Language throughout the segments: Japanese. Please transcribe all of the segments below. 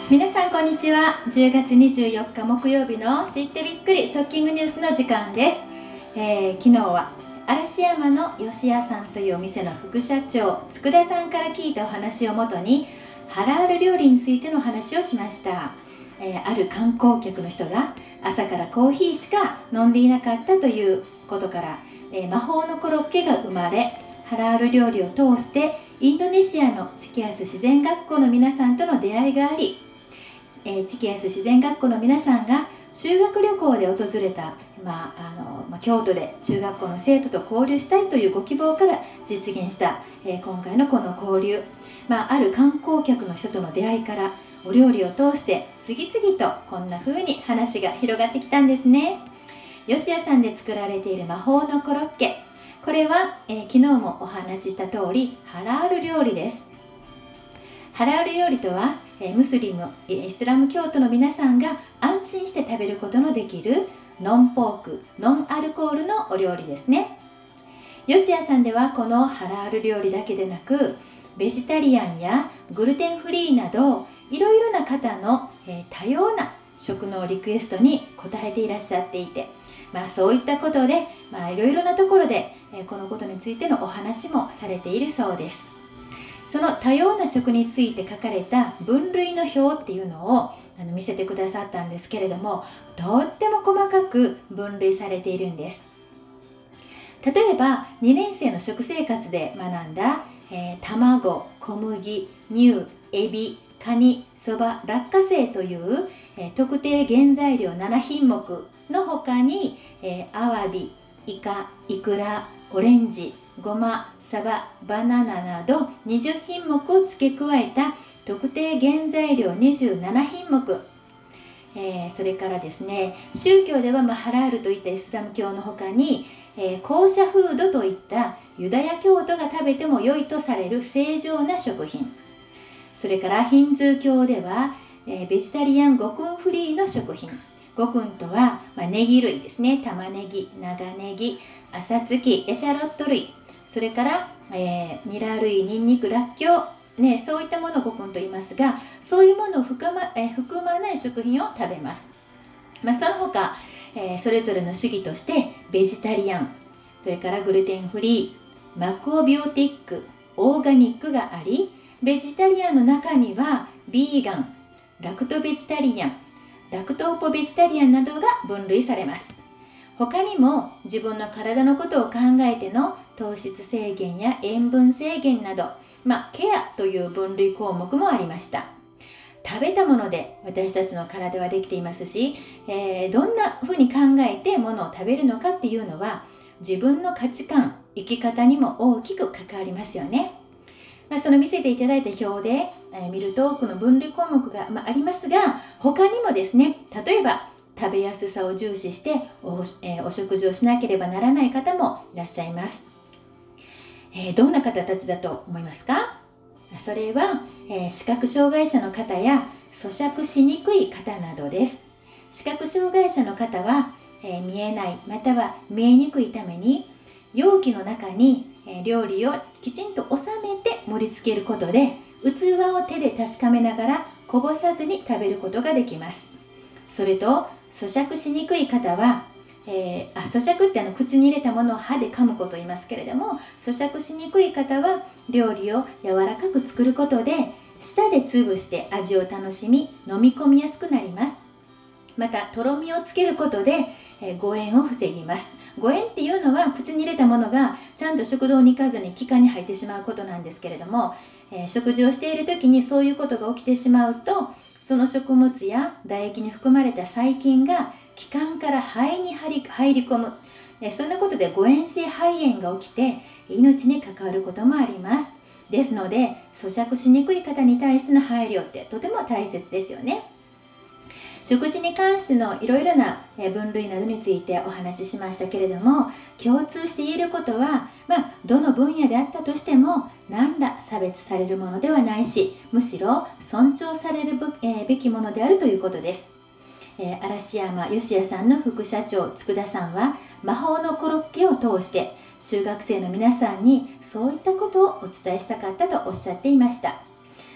皆さんこんにちは。10月24日木曜日の知ってびっくりショッキングニュースの時間です。昨日は嵐山の吉屋さんというお店の副社長佃さんから聞いたお話をもとにハラール料理についての話をしました。ある観光客の人が朝からコーヒーしか飲んでいなかったということから、魔法のコロッケが生まれ、ハラール料理を通してインドネシアのチキアス自然学校の皆さんとの出会いがあり、チキアス自然学校の皆さんが修学旅行で訪れた、京都で中学校の生徒と交流したいというご希望から実現した、今回のこの交流、ある観光客の人との出会いからお料理を通して次々とこんな風に話が広がってきたんですね。吉屋さんで作られている魔法のコロッケ、これは、昨日もお話しした通りハラール料理です。ハラール料理とはムスリム、イスラム教徒の皆さんが安心して食べることのできるノンポーク、ノンアルコールのお料理ですね。吉屋さんではこのハラール料理だけでなくベジタリアンやグルテンフリーなどいろいろな方の多様な食のリクエストに応えていらっしゃっていて、そういったことでいろいろなところでこのことについてのお話もされているそうです。その多様な食について書かれた分類の表っていうのを見せてくださったんですけれども、とっても細かく分類されているんです。例えば2年生の食生活で学んだ、卵、小麦、乳、エビ、カニ、そば、落花生という、特定原材料7品目の他に、アワビ、イカ、イクラ、オレンジ、ごま、サバ、バナナなど20品目を付け加えた特定原材料27品目、それからですね、宗教ではハラールといったイスラム教の他に、コーシャフードといったユダヤ教徒が食べても良いとされる正常な食品、それからヒンズー教では、ベジタリアン五燻フリーの食品、五燻とは、ネギ類ですね、玉ねぎ、長ネギ、朝月、エシャロット類、それから、ニラ類、ニンニク、らっきょう、そういったものを五燻と言いますが、そういうものを含まない食品を食べます。その他、それぞれの主義としてベジタリアン、それからグルテンフリー、マクロビオティック、オーガニックがあり、ベジタリアンの中にはビーガン、ラクトベジタリアン、ラクトーポベジタリアンなどが分類されます。他にも自分の体のことを考えての糖質制限や塩分制限など、ケアという分類項目もありました。食べたもので私たちの体はできていますし、どんな風に考えてものを食べるのかっていうのは自分の価値観、生き方にも大きく関わりますよね。その見せていただいた表で、見ると多くの分類項目が、ありますが、他にもですね、例えば食べやすさを重視してお食事をしなければならない方もいらっしゃいます。どんな方たちだと思いますか？それは、視覚障害者の方や咀嚼しにくい方などです。視覚障害者の方は、見えないまたは見えにくいために容器の中に料理をきちんと収めて盛り付けることで器を手で確かめながらこぼさずに食べることができます。それと咀嚼しにくい方は、咀嚼って口に入れたものを歯で噛むことを言いますけれども、咀嚼しにくい方は料理を柔らかく作ることで舌で潰して味を楽しみ飲み込みやすくなります。またとろみをつけることで誤嚥を防ぎます。誤嚥っていうのは口に入れたものがちゃんと食道に行かずに気管に入ってしまうことなんですけれども、食事をしている時にそういうことが起きてしまうと、その食物や唾液に含まれた細菌が気管から肺に入り込む、そんなことで誤嚥性肺炎が起きて命に関わることもあります。ですので咀嚼しにくい方に対しての配慮ってとても大切ですよね。食事に関してのいろいろな分類などについてお話ししましたけれども、共通して言えることは、どの分野であったとしても何ら差別されるものではないし、むしろ尊重されるべきものであるということです。嵐山吉屋さんの副社長佃さんは魔法のコロッケを通して中学生の皆さんにそういったことをお伝えしたかったとおっしゃっていました。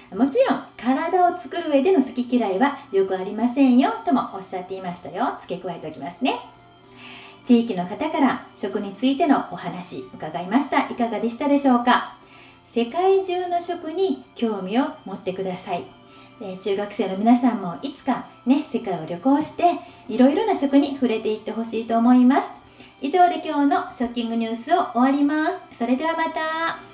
もちろん体を作る上での好き嫌いはよくありませんよともおっしゃっていましたよ。付け加えておきますね。地域の方から食についてのお話伺いました。いかがでしたでしょうか。世界中の食に興味を持ってください。中学生の皆さんもいつかね、世界を旅行していろいろな食に触れていってほしいと思います。以上で今日のショッキングニュースを終わります。それではまた。